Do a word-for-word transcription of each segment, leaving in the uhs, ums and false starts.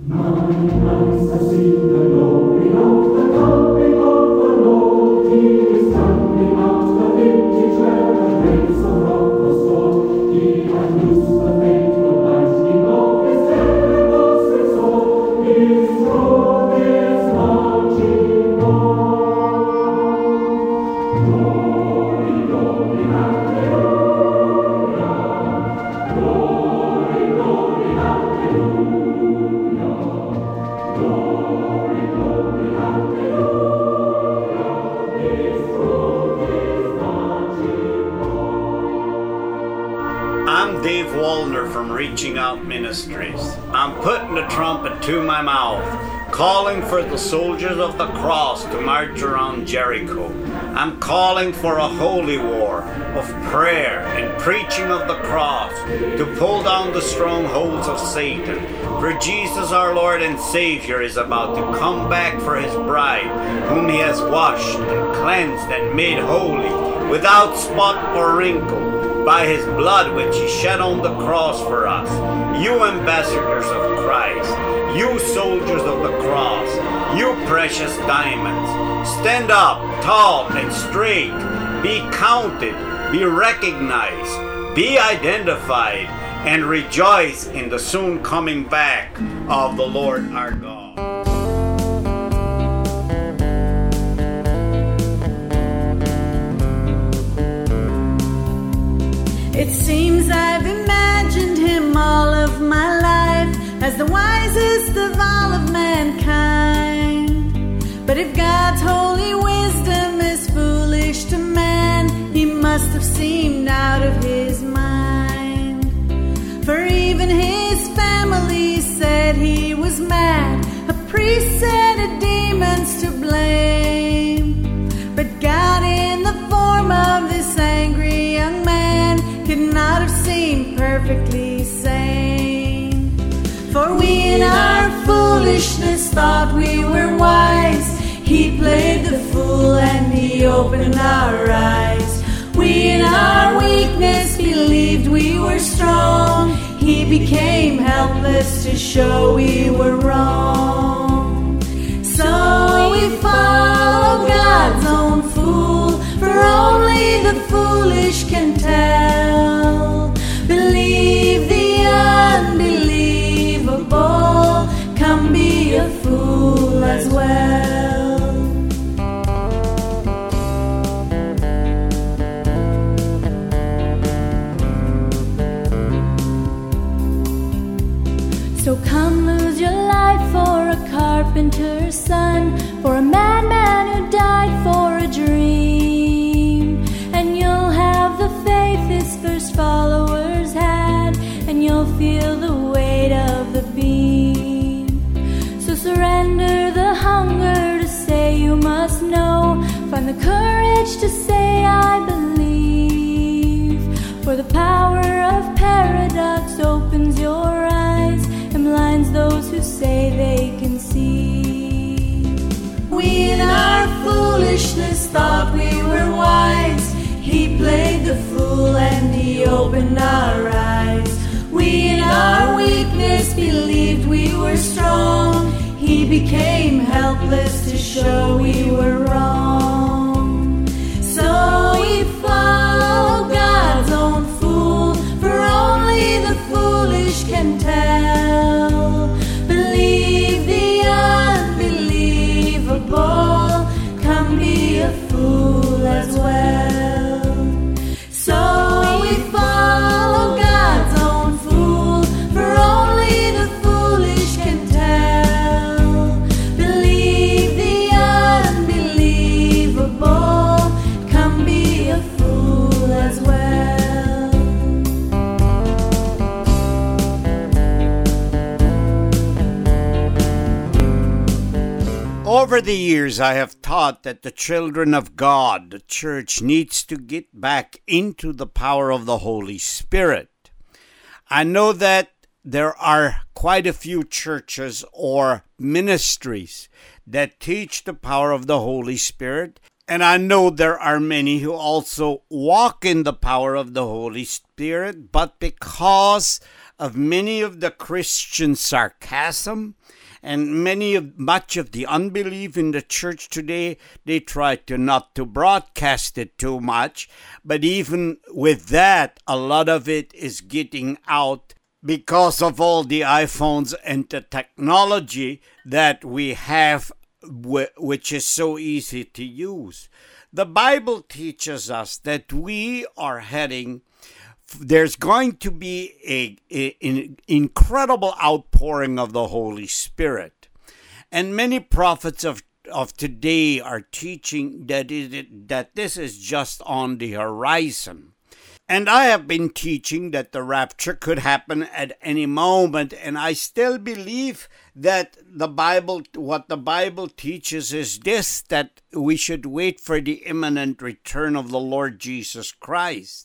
I'm Dave Wallner from Reaching Out Ministries. I'm putting the trumpet to my mouth, calling for the soldiers of the cross to march around Jericho. I'm calling for a holy war of prayer and preaching of the cross to pull down the strongholds of Satan. For Jesus our Lord and Savior is about to come back for his bride, whom he has washed and cleansed and made holy, without spot or wrinkle, by his blood which he shed on the cross for us. You ambassadors of Christ, you soldiers of the cross, you precious diamonds, stand up tall and straight, be counted, be recognized, be identified, and rejoice in the soon coming back of the Lord our God. It seems I've imagined him all of my life as the wisest of all of mankind. But if God's holy wisdom is foolish to man, he must have seemed out of his mind. For even his family said he was mad. A priest said a demon's to blame. But God, in the form of this angry young man, could not have seemed perfectly sane. For we in our foolishness thought we were wise. He played the fool and he opened our eyes. We in our weakness believed we were strong. He became helpless to show we were wrong. So we follow God's own fool, for only the foolish can tell. Believe the unbelievable, come be a fool as well. So come lose your life for a carpenter's son, for a madman who died for a dream. And you'll have the faith his first followers had, and you'll feel the weight of the beam. So surrender the hunger to say you must know, find the courage to say I believe. For the power of paradox opens your eyes and blinds those who say they can see. We in our foolishness thought we were wise. He played the fool and he opened our eyes. We in our weakness believed we were strong. He became helpless to show we were wrong. So we follow God's own fool, for only the foolish can tell. Believe the unbelievable, come be a fool as well. So we follow God's own fool, for only the foolish can tell. Believe the unbelievable, come be a fool as well. Over the years, I have taught that the children of God, the church, needs to get back into the power of the Holy Spirit. I know that there are quite a few churches or ministries that teach the power of the Holy Spirit, and I know there are many who also walk in the power of the Holy Spirit, but because of many of the Christian sarcasm and many of much of the unbelief in the church today. They try to not to broadcast it too much, but even with that, a lot of it is getting out because of all the iPhones and the technology that we have, which is so easy to use. The Bible teaches us that we are heading, there's going to be a, a, an incredible outpouring of the Holy Spirit. And many prophets of, of today are teaching that, it, that this is just on the horizon. And I have been teaching that the rapture could happen at any moment, and I still believe that the Bible, what the Bible teaches is this, that we should wait for the imminent return of the Lord Jesus Christ.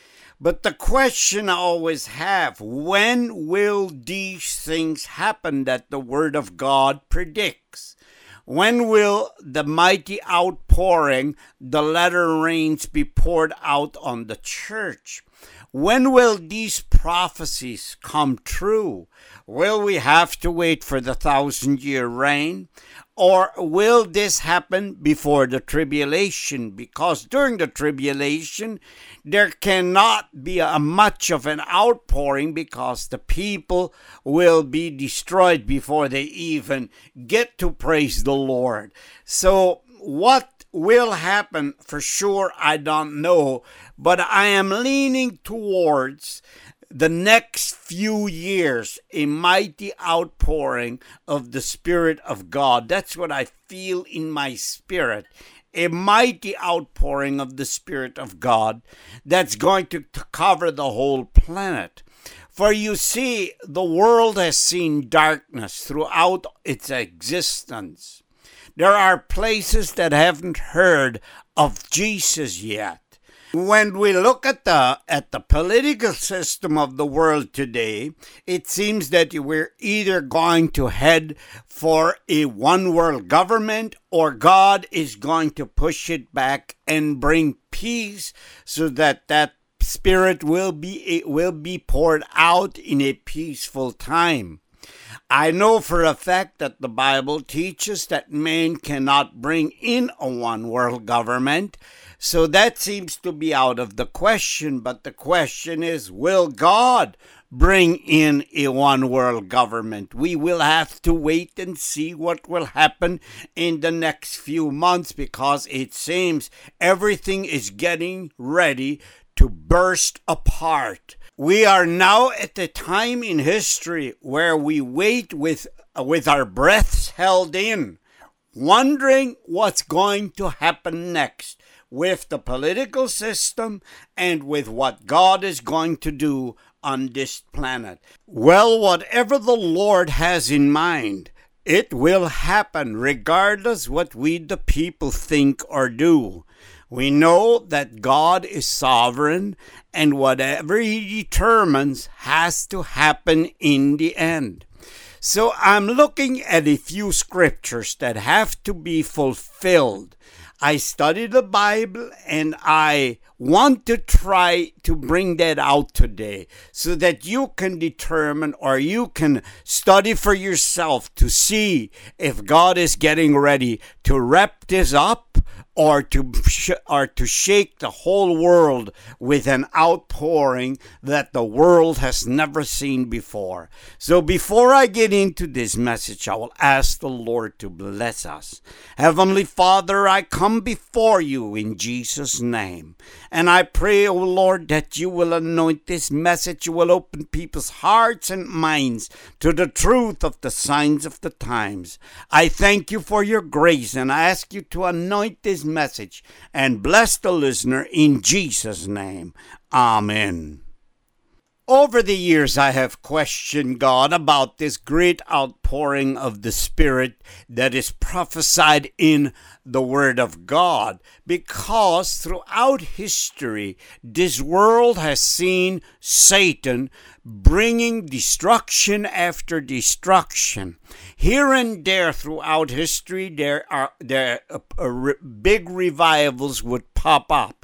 But the question I always have, when will these things happen that the Word of God predicts? When will the mighty outpouring, the latter rains, be poured out on the church? When will these prophecies come true? Will we have to wait for the thousand-year reign? Or will this happen before the tribulation? Because during the tribulation, there cannot be a much of an outpouring because the people will be destroyed before they even get to praise the Lord. So what will happen for sure, I don't know, but I am leaning towards the next few years, a mighty outpouring of the Spirit of God. That's what I feel in my spirit. A mighty outpouring of the Spirit of God that's going to, to cover the whole planet. For you see, the world has seen darkness throughout its existence. There are places that haven't heard of Jesus yet. When we look at the at the political system of the world today, it seems that we're either going to head for a one world government, or God is going to push it back and bring peace so that that Spirit will be it will be poured out in a peaceful time. I know for a fact that the Bible teaches that man cannot bring in a one world government. So that seems to be out of the question, but the question is, will God bring in a one-world government? We will have to wait and see what will happen in the next few months, because it seems everything is getting ready to burst apart. We are now at a time in history where we wait with, with our breaths held in, wondering what's going to happen next with the political system and with what God is going to do on this planet. Well, whatever the Lord has in mind, it will happen regardless what we the people think or do. We know that God is sovereign, and whatever He determines has to happen in the end. So I'm looking at a few scriptures that have to be fulfilled. I study the Bible, and I want to try to bring that out today so that you can determine, or you can study for yourself to see if God is getting ready to wrap this up, or to sh- or to shake the whole world with an outpouring that the world has never seen before. So before I get into this message, I will ask the Lord to bless us. Heavenly Father, I come before you in Jesus' name, and I pray, O Lord, that you will anoint this message. You will open people's hearts and minds to the truth of the signs of the times. I thank you for your grace, and I ask you to anoint this message and bless the listener in Jesus' name. Amen. Over the years, I have questioned God about this great outpouring of the Spirit that is prophesied in the Word of God, because throughout history, this world has seen Satan bringing destruction after destruction. Here and there throughout history, there are there uh, uh, big revivals would pop up.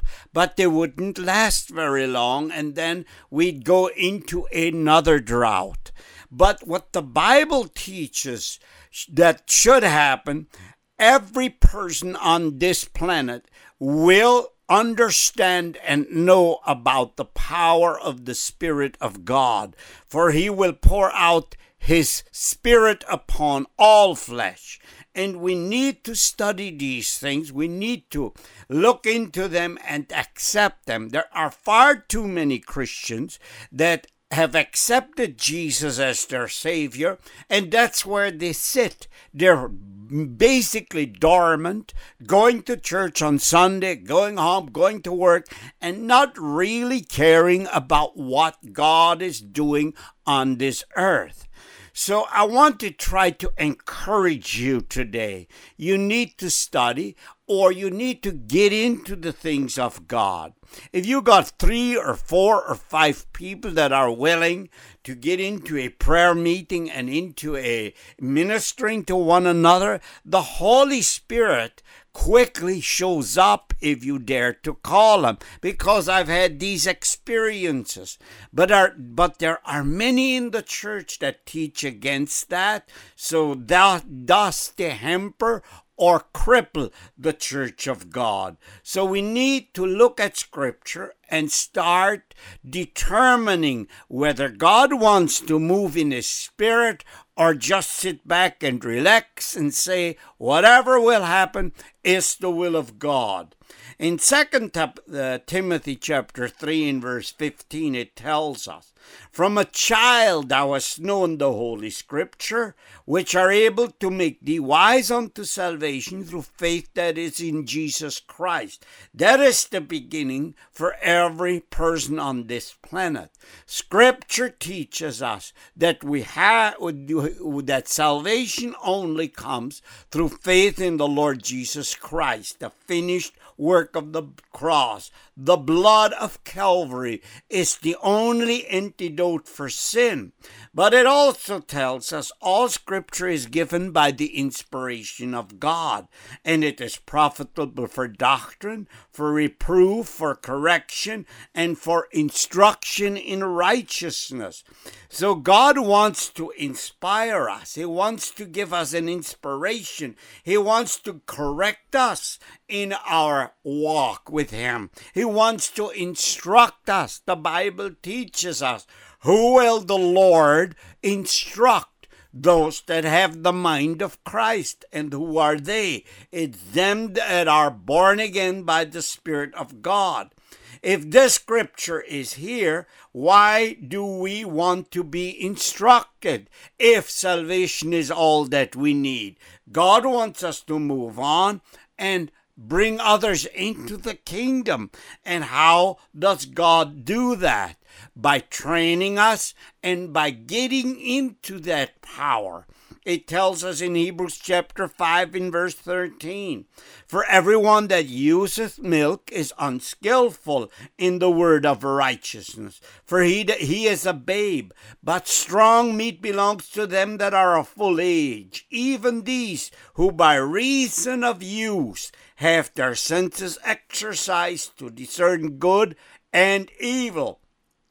but they wouldn't last very long, and then we'd go into another drought. But what the Bible teaches that should happen, every person on this planet will understand and know about the power of the Spirit of God, for he will pour out his Spirit upon all flesh. And we need to study these things. We need to look into them and accept them. There are far too many Christians that have accepted Jesus as their Savior, and that's where they sit. They're basically dormant, going to church on Sunday, going home, going to work, and not really caring about what God is doing on this earth. So I want to try to encourage you today. You need to study, or you need to get into the things of God. If you got three or four or five people that are willing to get into a prayer meeting and into a ministering to one another, the Holy Spirit quickly shows up if you dare to call him, because I've had these experiences. But are but there are many in the church that teach against that, so that thus they hamper or cripple the church of God. So we need to look at Scripture and start determining whether God wants to move in His Spirit or just sit back and relax and say, whatever will happen is the will of God. In Second Timothy chapter three and verse fifteen, it tells us, "From a child thou hast known the Holy Scripture, which are able to make thee wise unto salvation through faith that is in Jesus Christ." That is the beginning for every person on this planet. Scripture teaches us that we have that salvation only comes through faith in the Lord Jesus Christ, the finished work of the cross. The blood of Calvary is the only antidote for sin. But it also tells us all Scripture is given by the inspiration of God, and it is profitable for doctrine, for reproof, for correction, and for instruction in righteousness. So God wants to inspire us. He wants to give us an inspiration. He wants to correct us in our walk with Him. He wants to instruct us. The Bible teaches us, who will the Lord instruct? Those that have the mind of Christ. And who are they? It's them that are born again by the Spirit of God. If this Scripture is here, why do we want to be instructed if salvation is all that we need? God wants us to move on and bring others into the kingdom. And how does God do that? By training us and by getting into that power. It tells us in Hebrews chapter five in verse thirteen, "For everyone that useth milk is unskillful in the word of righteousness, for he, he is a babe. But strong meat belongs to them that are of full age, even these who by reason of use have their senses exercised to discern good and evil."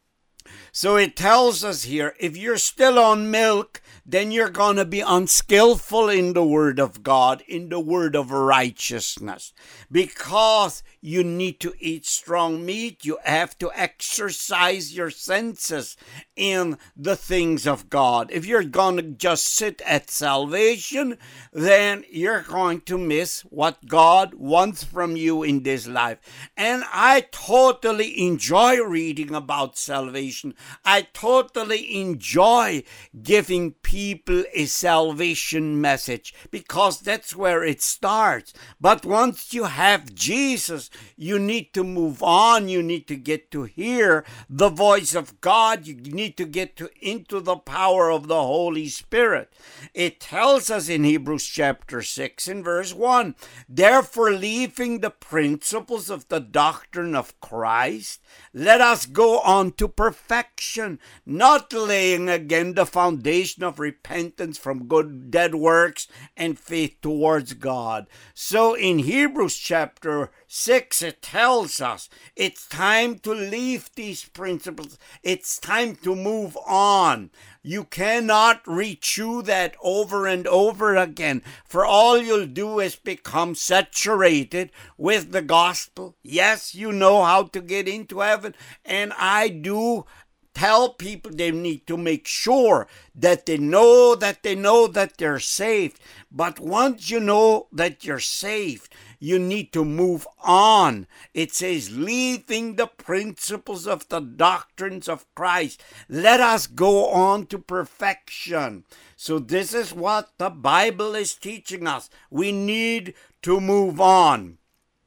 So it tells us here, if you're still on milk, then you're going to be unskillful in the word of God, in the word of righteousness. Because you need to eat strong meat, you have to exercise your senses in the things of God. If you're going to just sit at salvation, then you're going to miss what God wants from you in this life. And I totally enjoy reading about salvation. I totally enjoy giving people a salvation message, because that's where it starts. But once you have Jesus, you need to move on. You need to get to hear the voice of God. You need to get to into the power of the Holy Spirit. It tells us in Hebrews chapter six in verse one, "Therefore, leaving the principles of the doctrine of Christ, let us go on to perfection." perfection, not laying again the foundation of repentance from good dead works and faith towards God. So in Hebrews chapter six, it tells us it's time to leave these principles. It's time to move on. You cannot rechew that over and over again, for all you'll do is become saturated with the gospel. Yes, you know how to get into heaven, and I do tell people they need to make sure that they know that they know that they're saved. But once you know that you're saved, you need to move on. It says, leaving the principles of the doctrines of Christ, let us go on to perfection. So this is what the Bible is teaching us. We need to move on.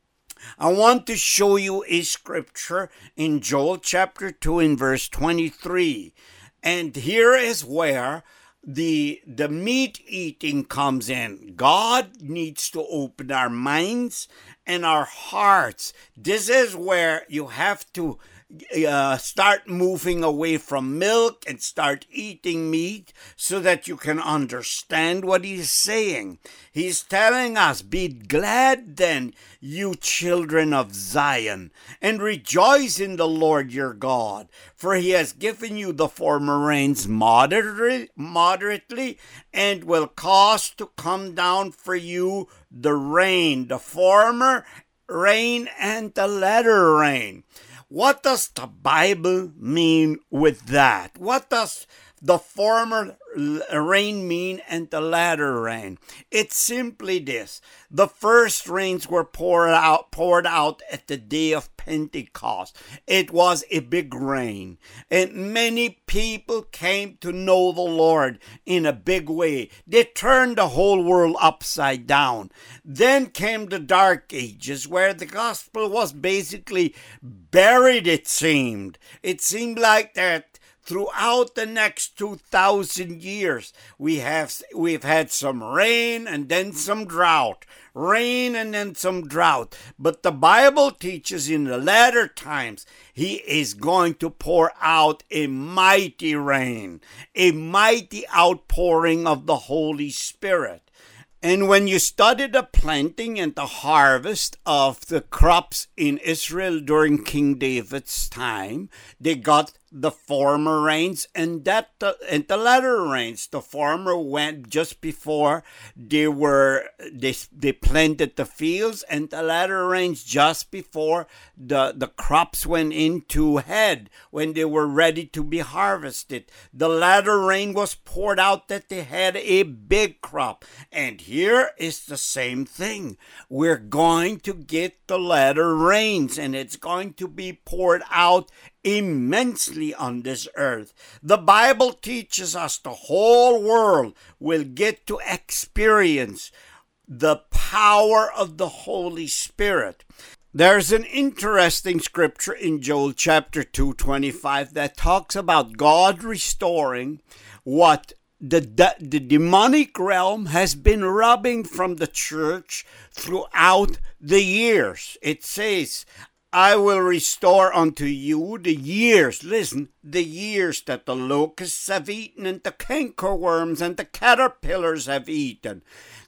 I want to show you a scripture in Joel chapter two in verse twenty-three. And here is where the the meat eating comes in. God needs to open our minds and our hearts. This is where you have to uh, start moving away from milk and start eating meat so that you can understand what he's saying. He's telling us, be glad then, you children of Zion, and rejoice in the Lord your God, for he has given you the former rains moderately, moderately and will cause to come down for you the rain, the former rain and the latter rain. What does the Bible mean with that? What does the former rain mean and the latter rain? It's simply this. The first rains were poured out, poured out at the day of Pentecost. It was a big rain, and many people came to know the Lord in a big way. They turned the whole world upside down. Then came the Dark Ages, where the gospel was basically buried, it seemed. It seemed like that throughout the next two thousand years, we have we've had some rain and then some drought, rain and then some drought. But the Bible teaches in the latter times, he is going to pour out a mighty rain, a mighty outpouring of the Holy Spirit. And when you study the planting and the harvest of the crops in Israel during King David's time, they got the former rains and that uh, and the latter rains. The former went just before they were they they planted the fields, and the latter rains just before the the crops went into head, when they were ready to be harvested. The latter rain was poured out that they had a big crop. And here is the same thing. We're going to get the latter rains, and it's going to be poured out immensely on this earth. The Bible teaches us the whole world will get to experience the power of the Holy Spirit. There's an interesting scripture in Joel chapter two twenty-five that talks about God restoring what the, the, the demonic realm has been robbing from the church throughout the years. It says, I will restore unto you the years, listen, the years that the locusts have eaten and the cankerworms and the caterpillars have eaten.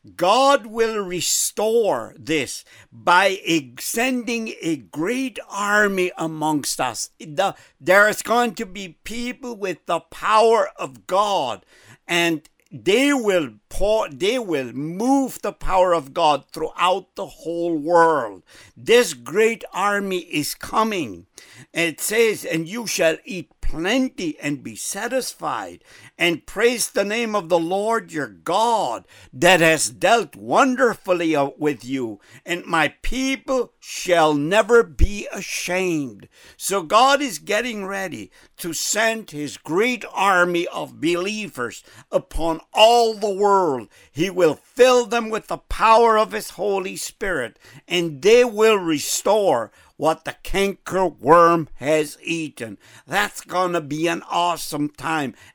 God will restore this by sending a great army amongst us. The, there is going to be people with the power of God, and they will pour, they will move the power of God throughout the whole world. This great army is coming. And it says, and you shall eat plenty and be satisfied, and praise the name of the Lord your God that has dealt wonderfully with you, and my people shall never be ashamed. So God is getting ready to send his great army of believers upon all the world. He will fill them with the power of his Holy Spirit, and they will restore what the canker worm has eaten. That's going to be an awesome time.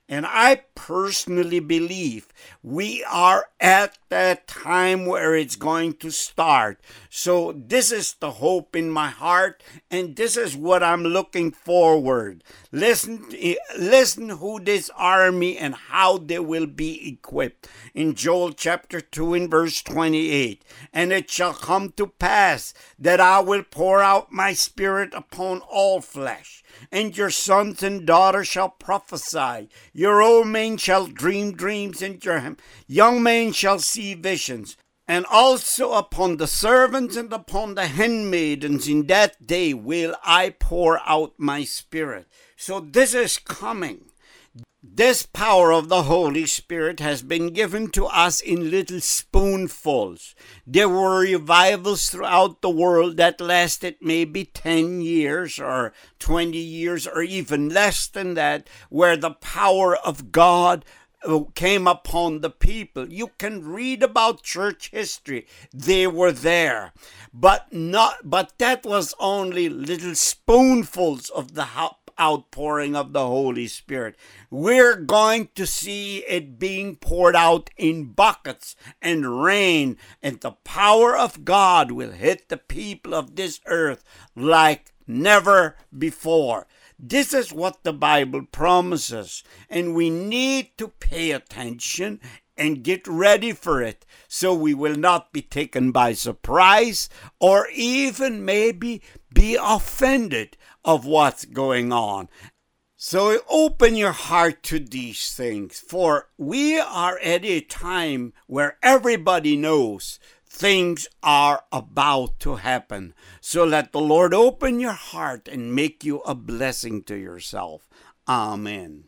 And I personally believe we are at that time where it's going to start. So this is the hope in my heart, and this is what I'm looking forward. Listen, listen who this army and how they will be equipped. In Joel chapter two in verse twenty-eight, and it shall come to pass that I will pour out my spirit upon all flesh, and your sons and daughters shall prophesy. Your old men shall dream dreams, and your young men shall see visions. And also upon the servants and upon the handmaidens in that day will I pour out my spirit. So this is coming. This power of the Holy Spirit has been given to us in little spoonfuls. There were revivals throughout the world that lasted maybe ten years or twenty years or even less than that, where the power of God came upon the people. You can read about church history. They were there. But not but that was only little spoonfuls of the outpouring of the Holy Spirit. We're going to see it being poured out in buckets and rain, and the power of God will hit the people of this earth like never before. This is what the Bible promises, and we need to pay attention and get ready for it so we will not be taken by surprise or even maybe be offended of what's going on. So open your heart to these things, for we are at a time where everybody knows things are about to happen. So let the Lord open your heart and make you a blessing to yourself. Amen.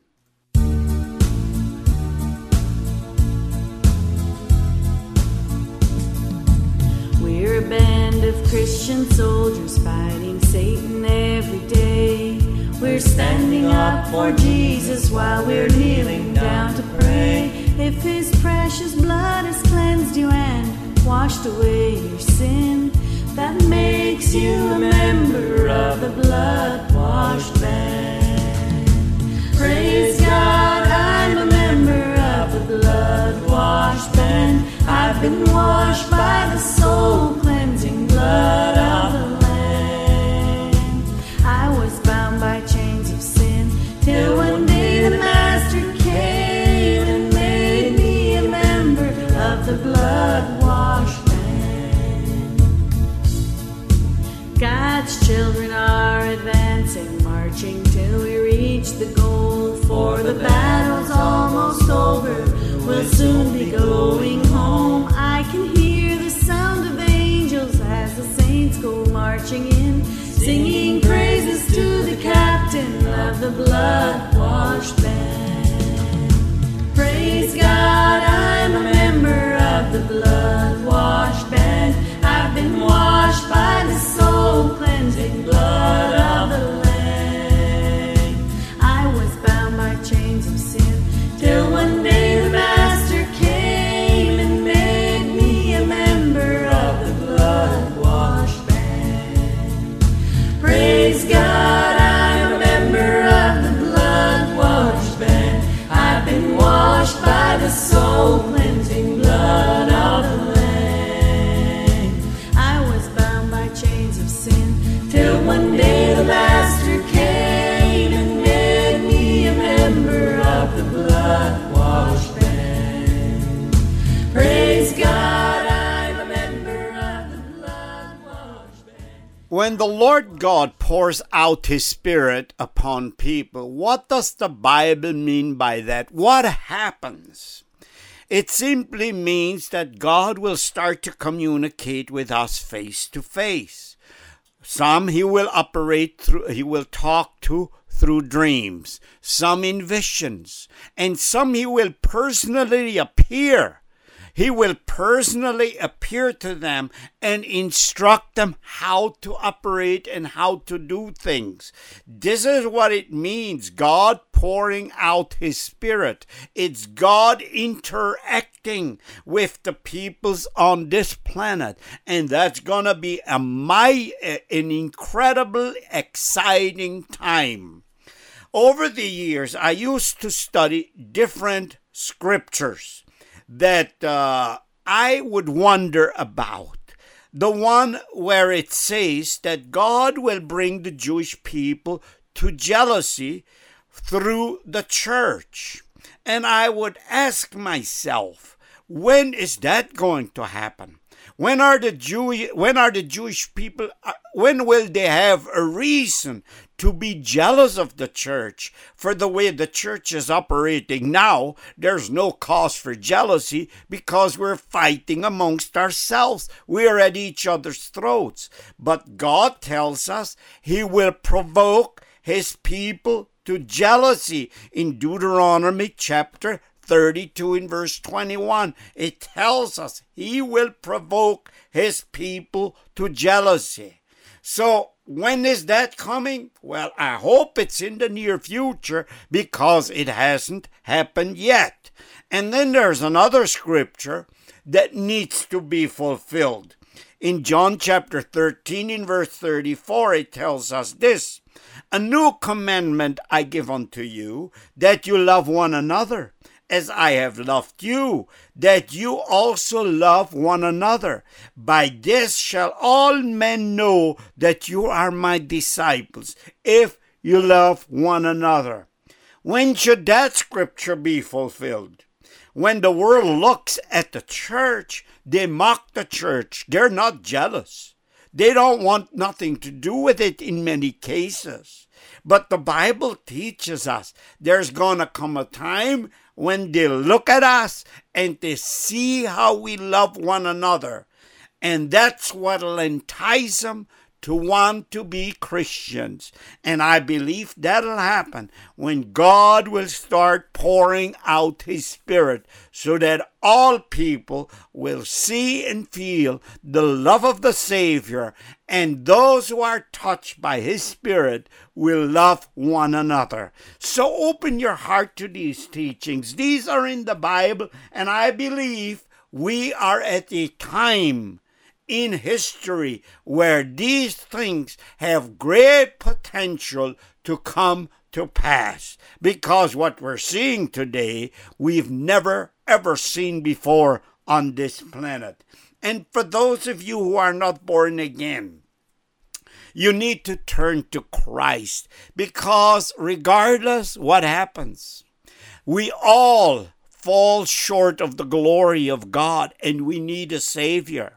We're a band of Christian soldiers fighting Satan every day. We're standing up for Jesus while we're kneeling down to pray. If His precious blood has cleansed you and washed away your sin, that makes you a member of the blood-washed band. Praise God, I'm a member of the blood-washed band. I've been washed by the soul-cleansing blood of the Lamb. I was bound by chains of sin till one day the Master came and made me a member of the blood-washed band. God's children are advancing, marching till we reach the goal. For the battle's almost over, we'll soon be going home. I can hear the sound of angels as the saints go marching in, singing praises to the captain of the blood-washed band. Praise God, I'm a member of the blood-washed band. I've been washed by the soul-cleansing blood of the Lamb. I was bound by chains of sin till one day the Master came and made me a member of the blood-washed band. Praise God, I'm a member of the blood-washed band. I've been washed by the soul-cleansing blood of the Lamb. I was bound by chains of sin till one day the Master came and made me a member of the blood-washed band. Praise God, I'm a member of the blood-washed band. When the Lord God pours out His Spirit upon people, what does the Bible mean by that? What happens? It simply means that God will start to communicate with us face to face. Some He will operate through, He will talk to through dreams, some in visions, and some He will personally appear. He will personally appear to them and instruct them how to operate and how to do things. This is what it means, God pouring out His Spirit. It's God interacting with the peoples on this planet. And that's going to be a my, an incredible, exciting time. Over the years, I used to study different scriptures that uh, I would wonder about. The one where it says that God will bring the Jewish people to jealousy through the church. And I would ask myself, when is that going to happen? When are the Jew, when are the Jewish people, when will they have a reason to be jealous of the church for the way the church is operating now? There's no cause for jealousy because we're fighting amongst ourselves. We're at each other's throats. But God tells us He will provoke His people to jealousy. In Deuteronomy chapter thirty-two in verse twenty-one, it tells us He will provoke His people to jealousy. So when is that coming? Well, I hope it's in the near future because it hasn't happened yet. And then there's another scripture that needs to be fulfilled. In John chapter thirteen in verse thirty-four, it tells us this: "A new commandment I give unto you, that you love one another, as I have loved you, that you also love one another. By this shall all men know that you are my disciples, if you love one another." When should that scripture be fulfilled? When the world looks at the church, they mock the church. They're not jealous. They don't want nothing to do with it in many cases. But the Bible teaches us there's going to come a time when they look at us and they see how we love one another. And that's what'll entice them to want to be Christians. And I believe that'll happen when God will start pouring out His Spirit so that all people will see and feel the love of the Savior, and those who are touched by His Spirit will love one another. So open your heart to these teachings. These are in the Bible, and I believe we are at a time in history where these things have great potential to come to pass, because what we're seeing today, we've never ever seen before on this planet. And for those of you who are not born again, you need to turn to Christ, because regardless what happens, we all fall short of the glory of God, and we need a Savior.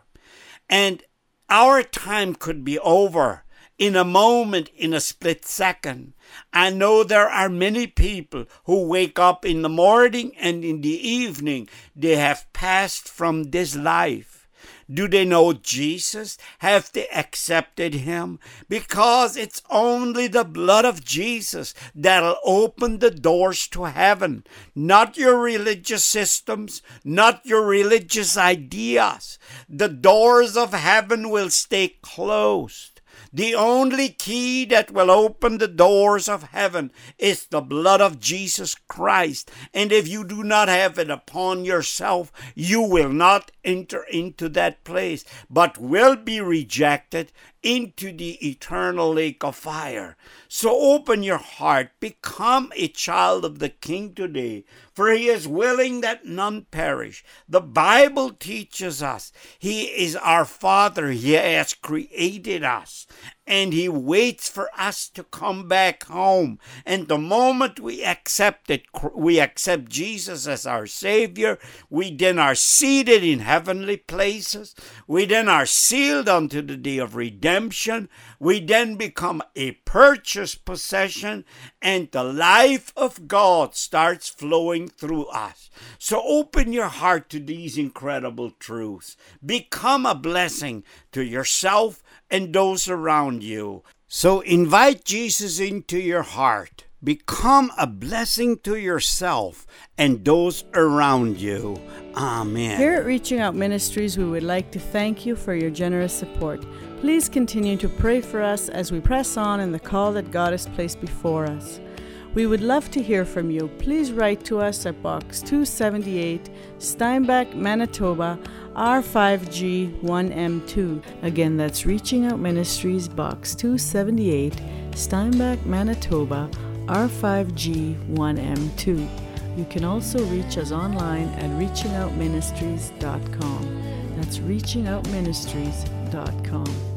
And our time could be over in a moment, in a split second. I know there are many people who wake up in the morning and in the evening, they have passed from this life. Do they know Jesus? Have they accepted Him? Because it's only the blood of Jesus that'll open the doors to heaven. Not your religious systems, not your religious ideas. The doors of heaven will stay closed. The only key that will open the doors of heaven is the blood of Jesus Christ. And if you do not have it upon yourself, you will not enter into that place, but will be rejected into the eternal lake of fire. So open your heart, become a child of the King today, for He is willing that none perish. The Bible teaches us He is our Father. He has created us, and He waits for us to come back home. And the moment we accept it, we accept Jesus as our Savior, we then are seated in heavenly places. We then are sealed unto the day of redemption. We then become a purchased possession, and the life of God starts flowing through us. So open your heart to these incredible truths. Become a blessing to yourself and those around you. So invite Jesus into your heart. Become a blessing to yourself and those around you. Amen. Here at Reaching Out Ministries, we would like to thank you for your generous support. Please continue to pray for us as we press on in the call that God has placed before us. We would love to hear from you. Please write to us at Box two seventy-eight, Steinbach, Manitoba, R five G one M two. Again, that's Reaching Out Ministries, Box two seventy-eight, Steinbach, Manitoba, R five G one M two. You can also reach us online at reaching out ministries dot com. That's reaching out ministries dot com.